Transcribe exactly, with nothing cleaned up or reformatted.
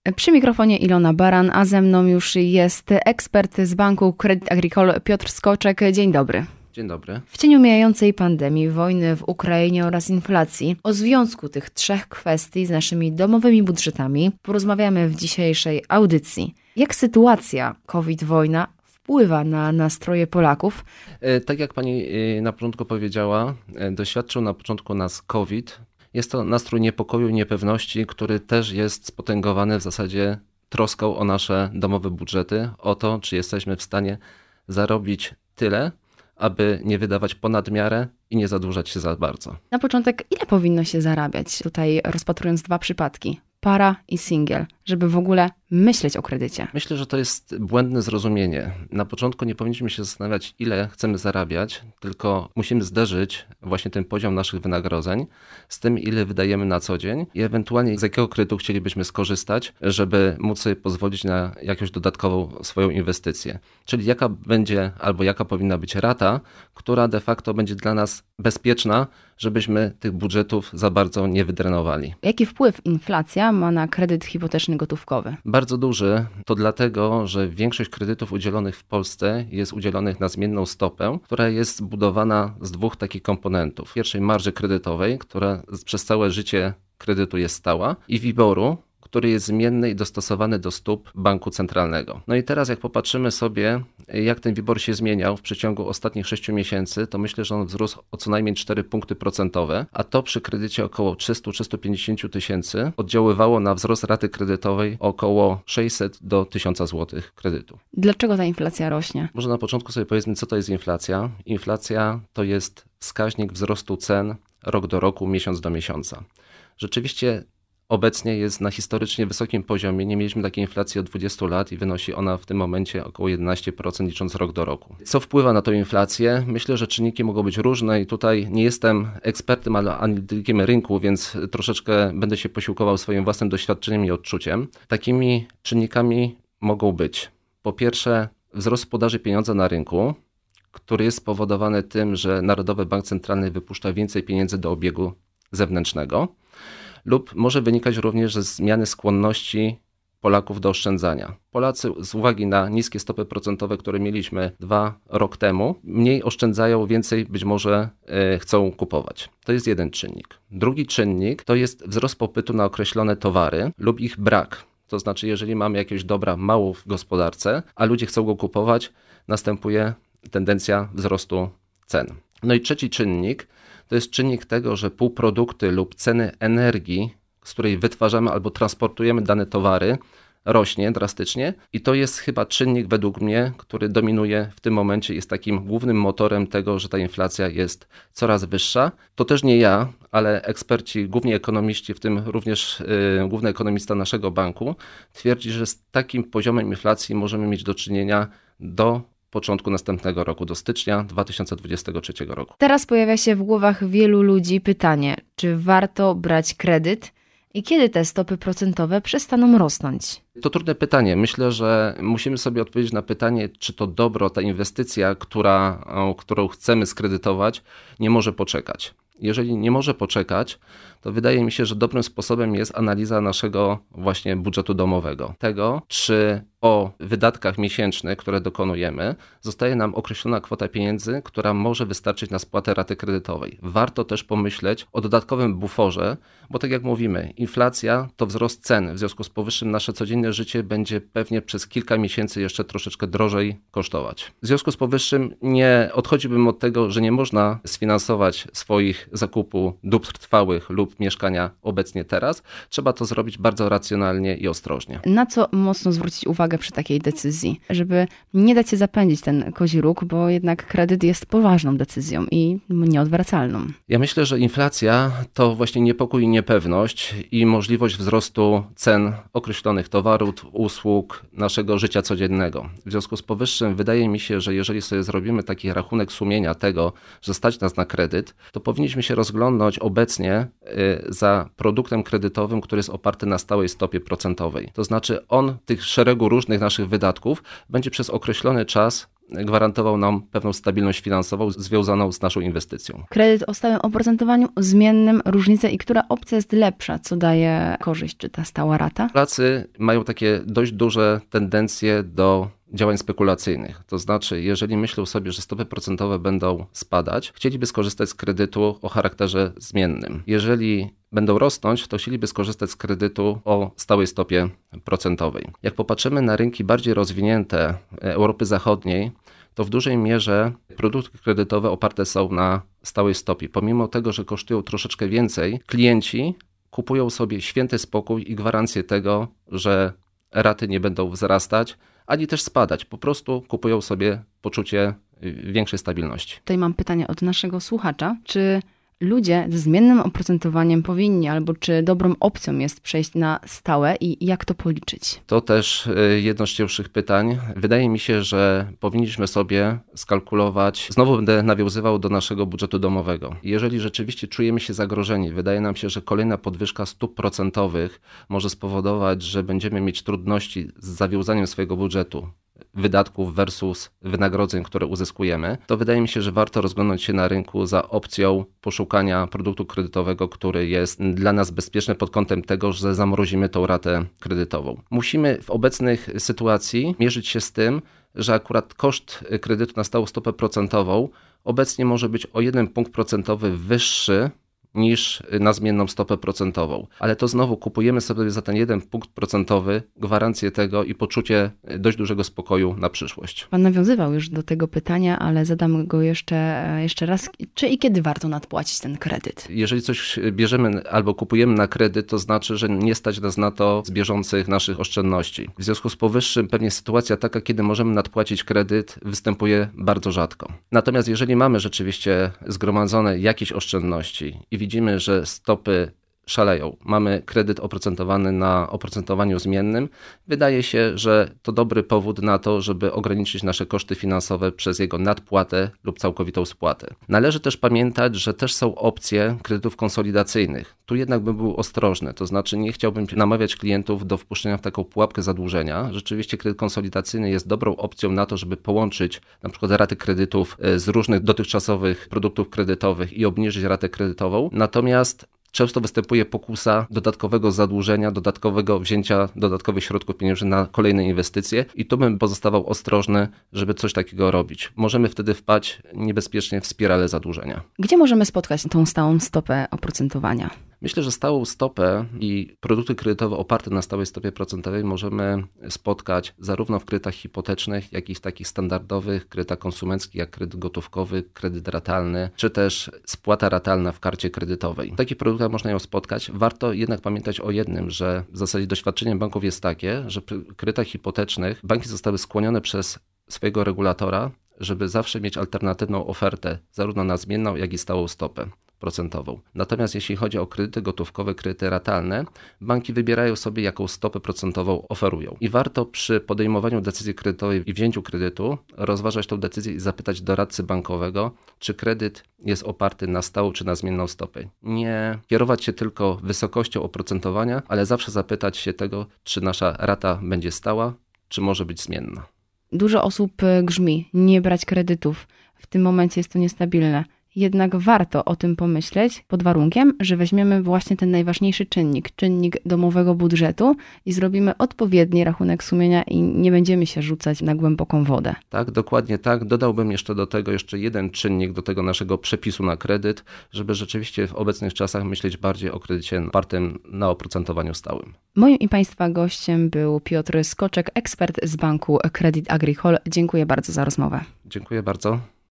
Przy mikrofonie Ilona Baran, a ze mną już jest ekspert z Banku Crédit Agricole Piotr Skoczek. Dzień dobry. Dzień dobry. W cieniu mijającej pandemii, wojny w Ukrainie oraz inflacji, o związku tych trzech kwestii z naszymi domowymi budżetami porozmawiamy w dzisiejszej audycji. Jak sytuacja COVID-wojna wpływa na nastroje Polaków? Tak jak pani na początku powiedziała, doświadczył na początku nas COVID. Jest to nastrój niepokoju i niepewności, który też jest spotęgowany w zasadzie troską o nasze domowe budżety, o to, czy jesteśmy w stanie zarobić tyle, aby nie wydawać ponad miarę i nie zadłużać się za bardzo. Na początek, ile powinno się zarabiać? Tutaj rozpatrując dwa przypadki, para i singiel, żeby w ogóle myśleć o kredycie. Myślę, że to jest błędne zrozumienie. Na początku nie powinniśmy się zastanawiać, ile chcemy zarabiać, tylko musimy zderzyć właśnie ten poziom naszych wynagrodzeń z tym, ile wydajemy na co dzień i ewentualnie z jakiego kredytu chcielibyśmy skorzystać, żeby móc sobie pozwolić na jakąś dodatkową swoją inwestycję. Czyli jaka będzie albo jaka powinna być rata, która de facto będzie dla nas bezpieczna, żebyśmy tych budżetów za bardzo nie wydrenowali. Jaki wpływ inflacja ma na kredyt hipoteczny gotówkowy? Bardzo duży. To dlatego, że większość kredytów udzielonych w Polsce jest udzielonych na zmienną stopę, która jest zbudowana z dwóch takich komponentów. Pierwszej marży kredytowej, która przez całe życie kredytu jest stała, i WIBOR-u, który jest zmienny i dostosowany do stóp banku centralnego. No i teraz jak popatrzymy sobie, jak ten WIBOR się zmieniał w przeciągu ostatnich sześciu miesięcy, to myślę, że on wzrósł o co najmniej cztery punkty procentowe, a to przy kredycie około trzysta do trzystu pięćdziesięciu tysięcy oddziaływało na wzrost raty kredytowej około sześćset do tysiąca złotych kredytu. Dlaczego ta inflacja rośnie? Może na początku sobie powiedzmy, co to jest inflacja. Inflacja to jest wskaźnik wzrostu cen rok do roku, miesiąc do miesiąca. Rzeczywiście obecnie jest na historycznie wysokim poziomie. Nie mieliśmy takiej inflacji od dwudziestu lat i wynosi ona w tym momencie około jedenaście procent licząc rok do roku. Co wpływa na tą inflację? Myślę, że czynniki mogą być różne i tutaj nie jestem ekspertem, ale analitykiem rynku, więc troszeczkę będę się posiłkował swoim własnym doświadczeniem i odczuciem. Takimi czynnikami mogą być po pierwsze wzrost podaży pieniądza na rynku, który jest spowodowany tym, że Narodowy Bank Centralny wypuszcza więcej pieniędzy do obiegu zewnętrznego, lub może wynikać również ze zmiany skłonności Polaków do oszczędzania. Polacy z uwagi na niskie stopy procentowe, które mieliśmy dwa rok temu, mniej oszczędzają, więcej być może e, chcą kupować. To jest jeden czynnik. Drugi czynnik to jest wzrost popytu na określone towary lub ich brak. To znaczy, jeżeli mamy jakieś dobra mało w gospodarce, a ludzie chcą go kupować, następuje tendencja wzrostu cen. No i trzeci czynnik to jest czynnik tego, że półprodukty lub ceny energii, z której wytwarzamy albo transportujemy dane towary, rośnie drastycznie i to jest chyba czynnik według mnie, który dominuje w tym momencie, jest takim głównym motorem tego, że ta inflacja jest coraz wyższa. To też nie ja, ale eksperci, głównie ekonomiści, w tym również yy, główny ekonomista naszego banku, twierdzi, że z takim poziomem inflacji możemy mieć do czynienia do początku następnego roku, do stycznia dwa tysiące dwudziestego trzeciego roku. Teraz pojawia się w głowach wielu ludzi pytanie, czy warto brać kredyt i kiedy te stopy procentowe przestaną rosnąć? To trudne pytanie. Myślę, że musimy sobie odpowiedzieć na pytanie, czy to dobro, ta inwestycja, która, którą chcemy skredytować, nie może poczekać. Jeżeli nie może poczekać, to wydaje mi się, że dobrym sposobem jest analiza naszego właśnie budżetu domowego. Tego, czy o wydatkach miesięcznych, które dokonujemy, zostaje nam określona kwota pieniędzy, która może wystarczyć na spłatę raty kredytowej. Warto też pomyśleć o dodatkowym buforze, bo tak jak mówimy, inflacja to wzrost cen. W związku z powyższym nasze codzienne życie będzie pewnie przez kilka miesięcy jeszcze troszeczkę drożej kosztować. W związku z powyższym nie odchodziłbym od tego, że nie można sfinansować swoich zakupu dóbr trwałych lub mieszkania obecnie teraz. Trzeba to zrobić bardzo racjonalnie i ostrożnie. Na co mocno zwrócić uwagę przy takiej decyzji, żeby nie dać się zapędzić ten kozi róg, bo jednak kredyt jest poważną decyzją i nieodwracalną. Ja myślę, że inflacja to właśnie niepokój i niepewność i możliwość wzrostu cen określonych towarów, usług, naszego życia codziennego. W związku z powyższym wydaje mi się, że jeżeli sobie zrobimy taki rachunek sumienia tego, że stać nas na kredyt, to powinniśmy się rozglądnąć obecnie za produktem kredytowym, który jest oparty na stałej stopie procentowej. To znaczy on tych szeregu różnych naszych wydatków będzie przez określony czas gwarantował nam pewną stabilność finansową związaną z naszą inwestycją. Kredyt o stałym oprocentowaniu, zmiennym, różnice i która opcja jest lepsza? Co daje korzyść? Czy ta stała rata? Polacy mają takie dość duże tendencje do działań spekulacyjnych. To znaczy, jeżeli myślą sobie, że stopy procentowe będą spadać, chcieliby skorzystać z kredytu o charakterze zmiennym. Jeżeli będą rosnąć, to chcieliby skorzystać z kredytu o stałej stopie procentowej. Jak popatrzymy na rynki bardziej rozwinięte Europy Zachodniej, to w dużej mierze produkty kredytowe oparte są na stałej stopie. Pomimo tego, że kosztują troszeczkę więcej, klienci kupują sobie święty spokój i gwarancję tego, że raty nie będą wzrastać, ani też spadać. Po prostu kupują sobie poczucie większej stabilności. Tutaj mam pytanie od naszego słuchacza. Czy ludzie ze zmiennym oprocentowaniem powinni, albo czy dobrą opcją jest przejść na stałe i jak to policzyć? To też jedno z cięższych pytań. Wydaje mi się, że powinniśmy sobie skalkulować, znowu będę nawiązywał do naszego budżetu domowego. Jeżeli rzeczywiście czujemy się zagrożeni, wydaje nam się, że kolejna podwyżka stóp procentowych może spowodować, że będziemy mieć trudności z zawiązaniem swojego budżetu, wydatków versus wynagrodzeń, które uzyskujemy, to wydaje mi się, że warto rozglądać się na rynku za opcją poszukania produktu kredytowego, który jest dla nas bezpieczny pod kątem tego, że zamrozimy tą ratę kredytową. Musimy w obecnych sytuacji mierzyć się z tym, że akurat koszt kredytu na stałą stopę procentową obecnie może być o jeden punkt procentowy wyższy niż na zmienną stopę procentową. Ale to znowu kupujemy sobie za ten jeden punkt procentowy gwarancję tego i poczucie dość dużego spokoju na przyszłość. Pan nawiązywał już do tego pytania, ale zadam go jeszcze, jeszcze raz. Czy i kiedy warto nadpłacić ten kredyt? Jeżeli coś bierzemy albo kupujemy na kredyt, to znaczy, że nie stać nas na to z bieżących naszych oszczędności. W związku z powyższym pewnie sytuacja taka, kiedy możemy nadpłacić kredyt, występuje bardzo rzadko. Natomiast jeżeli mamy rzeczywiście zgromadzone jakieś oszczędności i widzimy, że stopy szaleją, mamy kredyt oprocentowany na oprocentowaniu zmiennym, wydaje się, że to dobry powód na to, żeby ograniczyć nasze koszty finansowe przez jego nadpłatę lub całkowitą spłatę. Należy też pamiętać, że też są opcje kredytów konsolidacyjnych. Tu jednak bym był ostrożny, to znaczy nie chciałbym namawiać klientów do wpuszczenia w taką pułapkę zadłużenia. Rzeczywiście kredyt konsolidacyjny jest dobrą opcją na to, żeby połączyć na przykład raty kredytów z różnych dotychczasowych produktów kredytowych i obniżyć ratę kredytową. Natomiast często występuje pokusa dodatkowego zadłużenia, dodatkowego wzięcia dodatkowych środków pieniężnych na kolejne inwestycje i tu bym pozostawał ostrożny, żeby coś takiego robić. Możemy wtedy wpaść niebezpiecznie w spiralę zadłużenia. Gdzie możemy spotkać tą stałą stopę oprocentowania? Myślę, że stałą stopę i produkty kredytowe oparte na stałej stopie procentowej możemy spotkać zarówno w kredytach hipotecznych, jak i w takich standardowych kredytach konsumenckich, jak kredyt gotówkowy, kredyt ratalny, czy też spłata ratalna w karcie kredytowej. W takich produktach można ją spotkać. Warto jednak pamiętać o jednym, że w zasadzie doświadczeniem banków jest takie, że przy kredytach hipotecznych banki zostały skłonione przez swojego regulatora, żeby zawsze mieć alternatywną ofertę, zarówno na zmienną, jak i stałą stopę procentową. Natomiast jeśli chodzi o kredyty gotówkowe, kredyty ratalne, banki wybierają sobie, jaką stopę procentową oferują. I warto przy podejmowaniu decyzji kredytowej i wzięciu kredytu rozważać tę decyzję i zapytać doradcy bankowego, czy kredyt jest oparty na stałą czy na zmienną stopę. Nie kierować się tylko wysokością oprocentowania, ale zawsze zapytać się tego, czy nasza rata będzie stała, czy może być zmienna. Dużo osób grzmi, nie brać kredytów. W tym momencie jest to niestabilne. Jednak warto o tym pomyśleć pod warunkiem, że weźmiemy właśnie ten najważniejszy czynnik, czynnik domowego budżetu i zrobimy odpowiedni rachunek sumienia i nie będziemy się rzucać na głęboką wodę. Tak, dokładnie tak. Dodałbym jeszcze do tego jeszcze jeden czynnik do tego naszego przepisu na kredyt, żeby rzeczywiście w obecnych czasach myśleć bardziej o kredycie opartym na oprocentowaniu stałym. Moim i Państwa gościem był Piotr Skoczek, ekspert z banku Credit Agricole. Dziękuję bardzo za rozmowę. Dziękuję bardzo.